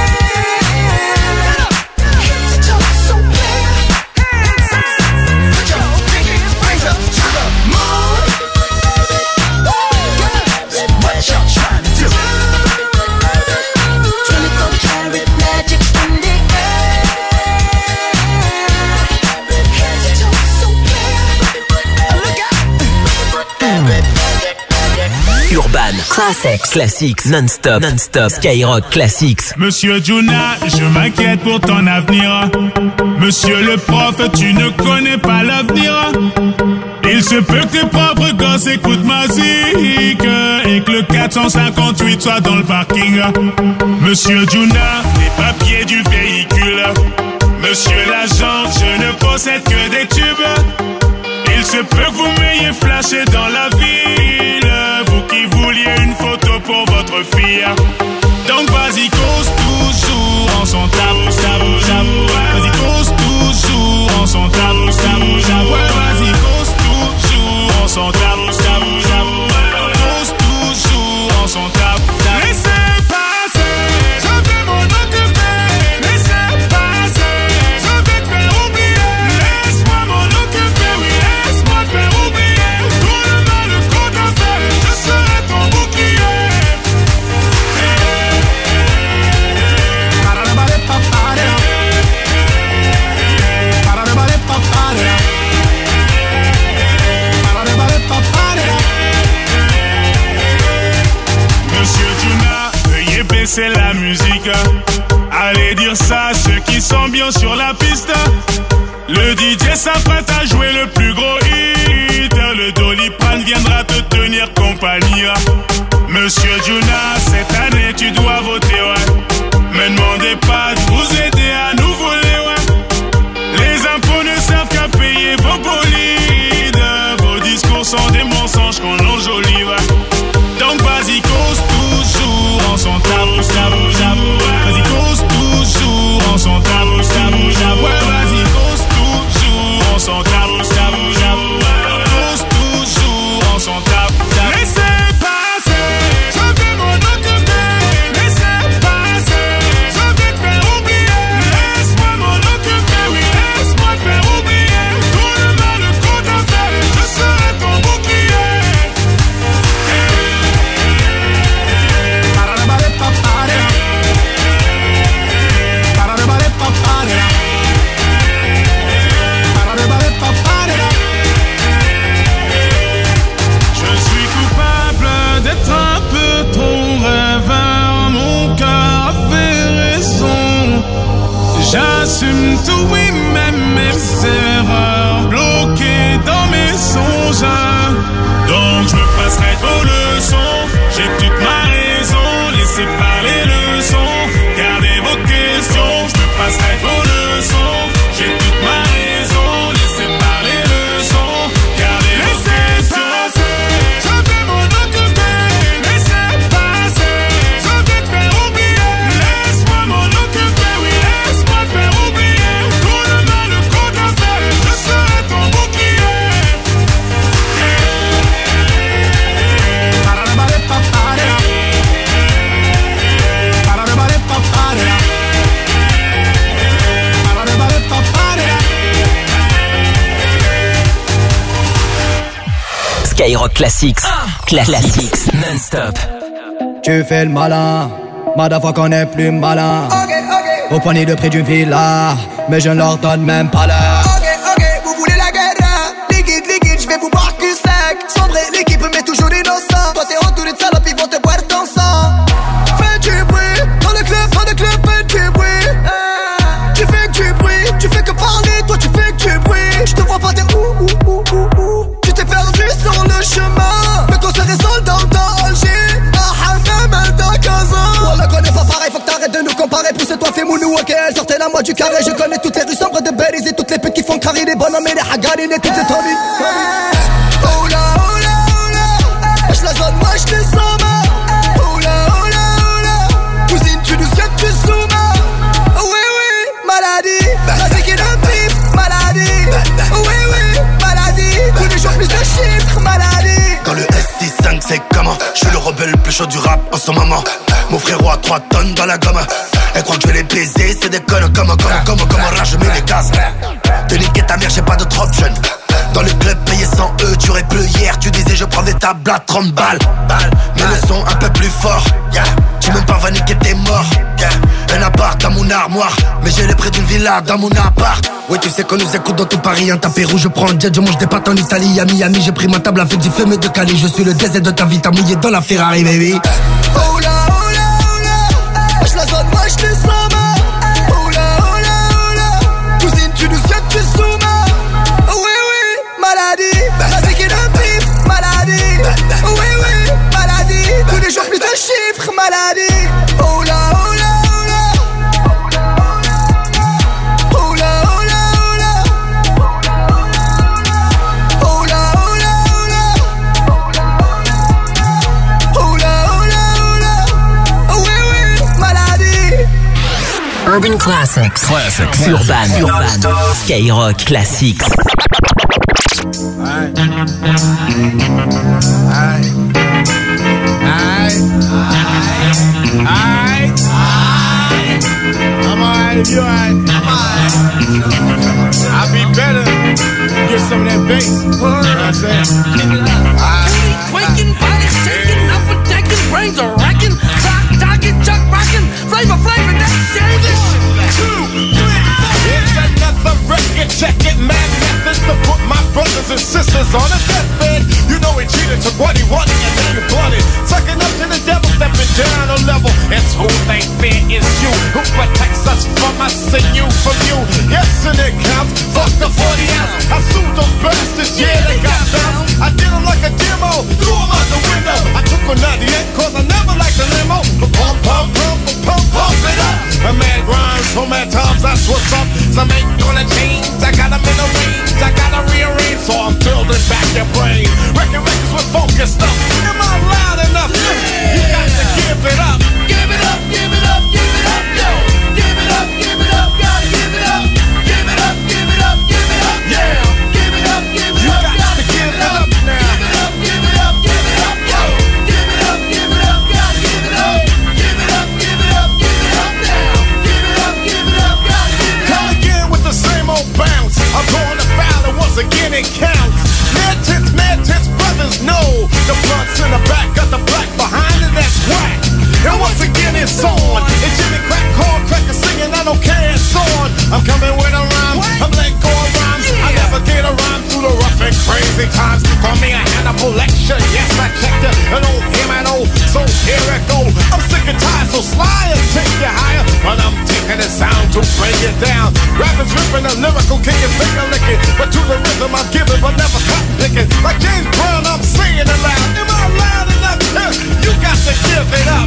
Head to toe, so clear. Put your pinky rings up to the moon. Girls, what y'all trying to do? 24 karat magic in the air. Head to toe, so clear. Look out. Urban Classics non-stop Skyrock Classics. Monsieur Juna, je m'inquiète pour ton avenir. Monsieur le prof, tu ne connais pas l'avenir. Il se peut que tes propres gosses écoutent ma musique et que le 458 soit dans le parking. Monsieur Juna, les papiers du véhicule. Monsieur l'agent, je ne possède que des tubes. Il se peut que vous m'ayez flashé dans la ville, vous qui vouliez une photo pour votre fille. Donc vas-y, cause toujours en son tabou. Vas-y, cause toujours en son tabou. Ouais, vas-y, cause toujours en son tabou. Cause toujours en son tabou. Laissez passer, je vais m'en occuper. Laissez passer, je vais te faire oublier. Laisse-moi m'en occuper, oui, laisse-moi te faire oublier. Tout le mal qu'on t'a fait, je serai ton bouclier. Monsieur Juna, veuillez baisser la musique. Allez dire ça à ceux qui sont bien sur la piste. Le DJ s'apprête à jouer le plus gros hit. Le Doliprane viendra te tenir compagnie. Monsieur Juna, cette année tu dois voter, ouais. Me demandez pas de vous aider à nous voler, ouais. Les impôts ne servent qu'à payer vos bolides. Vos discours sont des mensonges qu'on enjolive. Donc vas-y, cause toujours en son tabou. Vas-y, cause toujours en son tabou. Ouais, vas-y, cause toujours en son tabou. Cause toujours en son tabou. Laissez passer, je vais m'en occuper. Laissez passer, je vais te faire oublier. Laisse-moi m'en occuper, oui, laisse-moi te faire oublier. Tout le mal qu'on t'a fait, je serai ton bouclier. Je suis coupable d'être un peu trop rêveur. Mon cœur a fait raison. J'assume tout, oui, même mes erreurs. Bloqué dans mes songes. Donc je me passerai vos leçons. J'ai toute ma raison. Laissez parler le son. Gardez vos questions. Je me passerai vos leçons. J'ai toute ma raison. Laissez parler le son. Gardez vos questions. Je vais Skyrock Classics. Classics non-stop. Tu fais le malin, motherfucker qu'on est plus malin. Au poignet de prix d'une villa, mais je ne leur donne même pas l'heure. Ok, vous voulez la guerre? Liquide, je vais vous boire cul sec. Sombrer l'équipe, mais toujours innocent. Toi t'es entouré de salopes, ils vont te boire ton sang. Fais du bruit, dans le club, fais du bruit. Tu fais du bruit, tu fais que parler, toi tu fais du bruit. Je te vois pas, t'es ouh. Tu t'es perdu sur le chemin, mais quand ça résonne dans le danger. Wallah, connais pas pareil, faut que t'arrêtes de nous comparer. Pousse-toi, fais mounou, ok, elle sortait la moi du carré. Je connais toutes les rues sombres de Belize et toutes les putes qui font carrer les bonhommes et les hagarines et toutes ces Tommy. Oh là, wesh la zone, wesh les sommes. Oh là, cousine, tu nous sais, tu zoomes. Oui, maladie, vas-y qui le pif, maladie. Oui, maladie, tous les jours plus de chiffres, maladie. Quand le S65 c'est comment? Je suis le rebelle le plus chaud du rap en ce moment. Mon frérot a 3 tonnes dans la gomme. Elle croit que je vais les baiser, c'est des connes comme rage, je mets les gaz. Te niquer ta mère, j'ai pas d'autre option. Dans le club payé 100 €, tu aurais plus hier. Tu disais je prends des tables à 30 balles. Mais le son un peu plus fort, tu même pas va niquer tes morts. Un appart dans mon armoire, mais j'ai les prix d'une villa dans mon appart. Oui, tu sais qu'on nous écoute dans tout Paris. Un tapis rouge, je prends un jet, je mange des pâtes en Italie. À Miami, j'ai pris ma table avec du fumé de Cali. Je suis le DZ de ta vie, t'as mouillé dans la Ferrari, baby. Oh là, wesh la zone, wesh les sommes. Oh là, cousine, tu nous sais, tu zoomes. Oui, maladie, vas-y qui le pif, maladie. Oui, maladie, tous les jours plus de chiffres, maladie. Oh là, Urban Classics. Urban. Skyrock Classics. If you're I'll be better. Get some of that bass. You know what I'm saying? Quaking, body shaking, up and decking, brains are racking, talking, chuck rocking, flavor, that shit. 2, 3, 4. It's another record, check it, mad methods to put my brothers and sisters on a deathbed. You know he cheated, took what he wanted, and then you wanted. Sucking up to the devil, stepping down a level. It's who they fear is you, who protects us from us and you from you. Yes, and it counts, fuck the 40 ounce. I sued those bastards, yeah, they got down. I did them like a demo, threw them out the window. I took a 98, cause I never liked the limo. But pump it up. A mad grind, so mad times, that's what's up. Some ain't gonna change, I got them in the range. I gotta rearrange, so I'm building back your brain. Records with focus stuff. Am I loud enough? You got to give it up. Give it up, give it up, give it up, yo. Give it up, gotta give it up. Give it up, yeah. Give it up, you got to give it up now. Give it up, yo. Give it up, gotta give it up. Give it up now. Give it up, gotta give it up. Come again with the same old bounce. I'm going to foul and once again it counts. Mad tits, brothers know. The front's in the back, got the black behind it, that's whack. And once again it's on. It's Jimmy Crack, call, cracker singing, I don't care, it's on. I'm coming with a rhyme, I'm letting go of rhymes. I never get a rhyme through the rough and crazy times. Call me a Hannibal lecture, yes I checked it. An old him and old, so here it go. I'm sick and tired, so sly and take you higher. But I'm taking the sound to bring it down. Rappers ripping the lyrical, can you finger licking? But to the rhythm I'm giving, but never cotton picking. Like James Brown, I'm saying it loud. Am I loud enough? You got to give it up.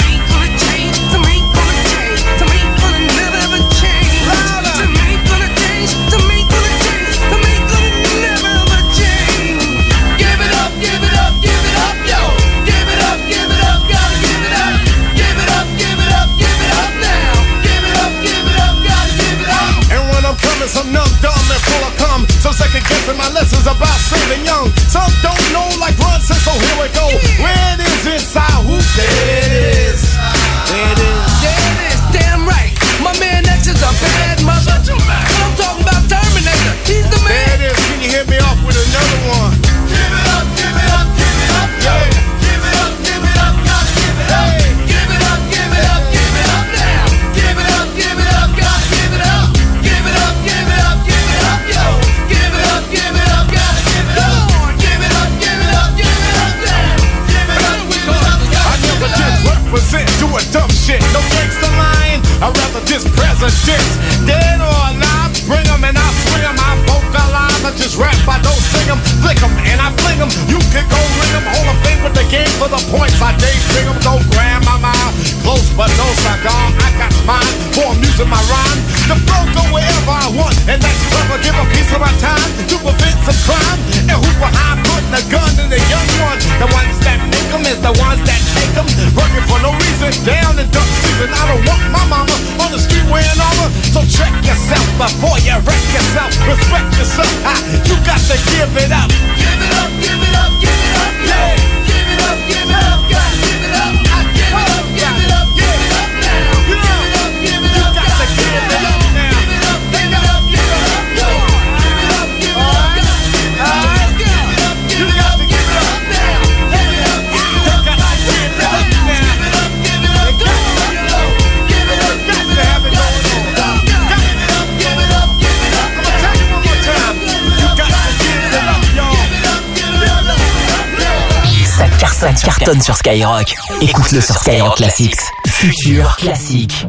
I'm numb, dumb, and full of cum. Some second guessing my lessons about saving young. Some don't know like Run says, so here we go. for the points. I daydream them, don't grab my mind. Close but no cigar, I got mine for amusing my rhyme. The flow go wherever I want, and that's clever. Give a piece of my time to prevent some crime. And who's behind putting a gun in the young one? The ones that make them is the ones that take them. Working for no reason, down in duck season. I don't want my mama on the street wearing armor. So check yourself before you wreck yourself. Respect yourself, you got to give it up. Give it up, give it up, give it up, yeah. Give it up, give it up, God, give it up. I give it up, give it up, give it up now. Give it up, give it up, God, give it up now. Give it up, give it up, give it up, yo. Give it up, give it up, God. Give it up, give it up, give it up now. Give it up, give it up, God, give it up now. Give it up, give it up, give it up, yo. Give it up, got to have it going on. Give it up, give it up, give it up. I'm gonna tell you one more time. You got to give it up, y'all. Ça cartonne sur Skyrock. Écoute-le sur Skyrock Classics. Futur classique.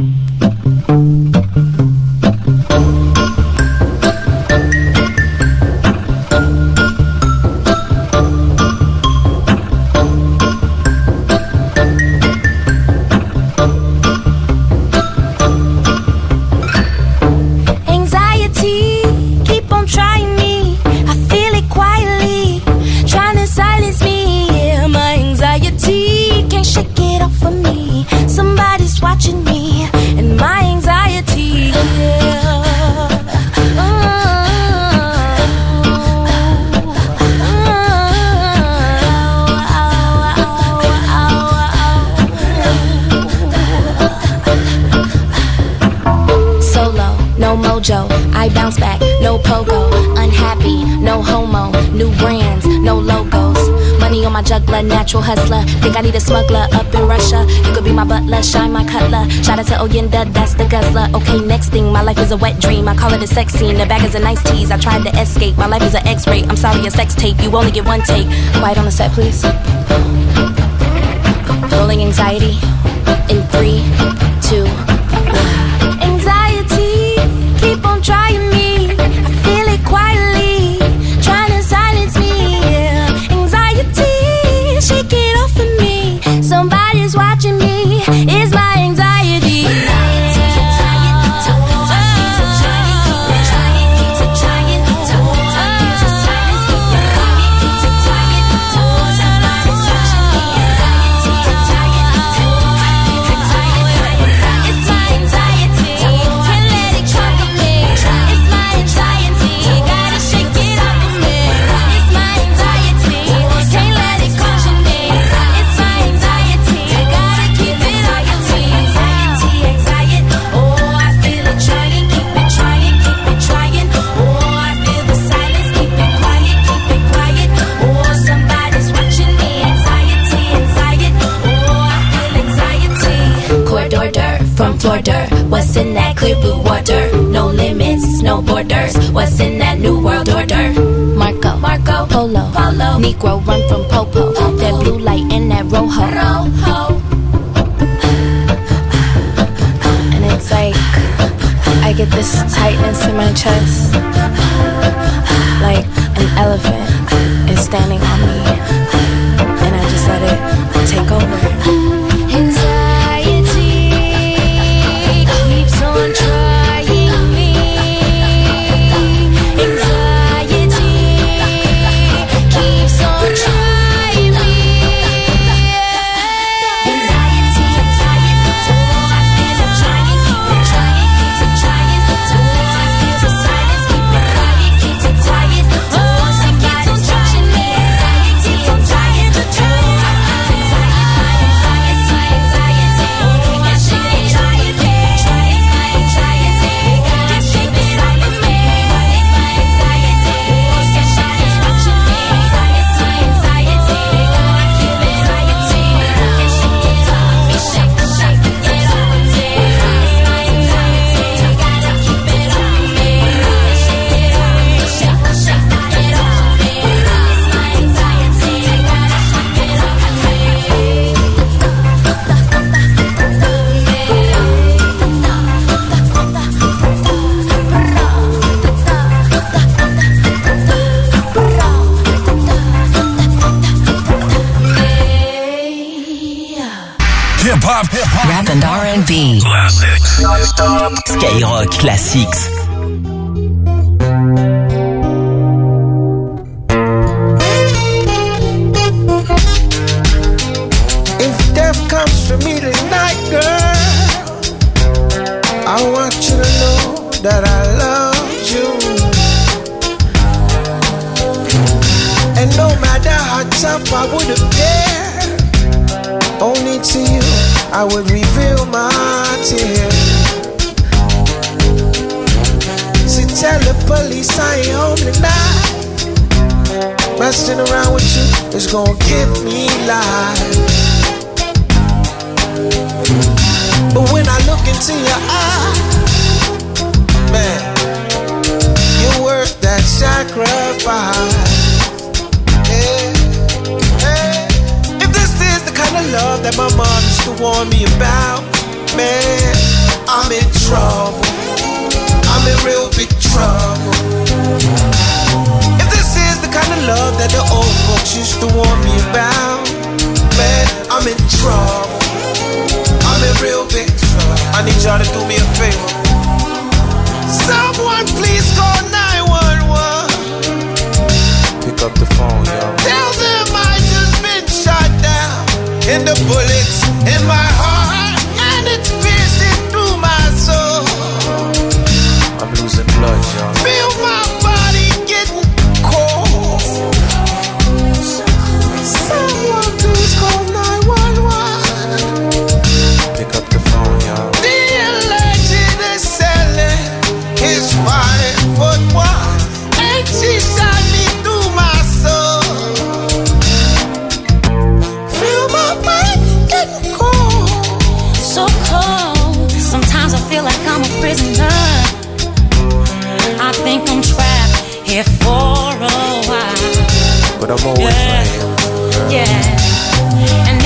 Somebody's watching me and my anxiety. Solo, no mojo, I bounce back, no pogo. Unhappy, no homo, new brands, no logos. Money on my juggler, natural hustler. Think I need a smuggler up in Russia. You could be my butler, shine my cutler. Shout out to Oyenda, that's the guzzler. Okay, next thing, my life is a wet dream. I call it a sex scene, the bag is a nice tease. I tried to escape, my life is an X-ray. I'm sorry, a sex tape, you only get one take. Quiet on the set, please. Rolling anxiety in 3, 2, 1. Anxiety, keep on trying me. I feel it quietly, trying to silence me. Anxiety, shake it off of me. Somebody's watching me. It's my anxiety. From Florida, what's in that clear blue water? No limits, no borders. What's in that new world order? Marco, Polo, Negro run from Popo. That blue light and that rojo. And it's like I get this tightness in my chest, like an elephant is standing on me, and I just let it take over. hip-hop, rap and R&B. Classics. Skyrock Classics. If death comes for me tonight, girl, I want you to know that I love you. And no matter how tough I would appear, only to you I would reveal my tears. So tell the police I ain't home tonight. Messing around with you is gonna give me life. But when I look into your eyes, man, you're worth that sacrifice. If this is the kind of love that my mom used to warn me about, man, I'm in trouble. I'm in real big trouble. If this is the kind of love that the old folks used to warn me about, man, I'm in trouble. I'm in real big trouble. I need y'all to do me a favor. Someone please call 911. Pick up the phone, yo. Tell them I just been shot down, and the bullets in my heart, and it's piercing through my soul. I'm losing blood, yo. Feel my body getting cold. Someone please call 911. Pick up the phone, yo. The legend is selling his 5'1", and she shot me through my soul. Feel my body getting cold. So cold. Sometimes I feel like I'm a prisoner. I think I'm trapped here for a while. But I'm always right here with you, girl. Yeah.